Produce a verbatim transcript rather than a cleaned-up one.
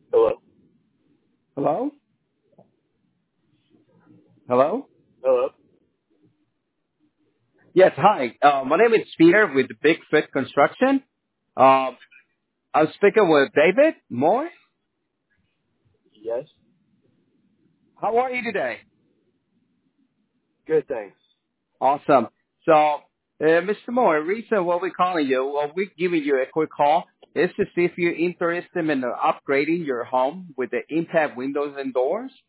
Hello. Hello? Hello? Hello. Yes, hi. Uh, my name is Peter with Big Fit Construction. Um, I'm speaking with David Moore. Yes. How are you today? Good. Thanks. Awesome. So, uh, Mister Moore, the reason why we're calling you, well, we're giving you a quick call is to see if you're interested in uh, upgrading your home with the impact windows and doors.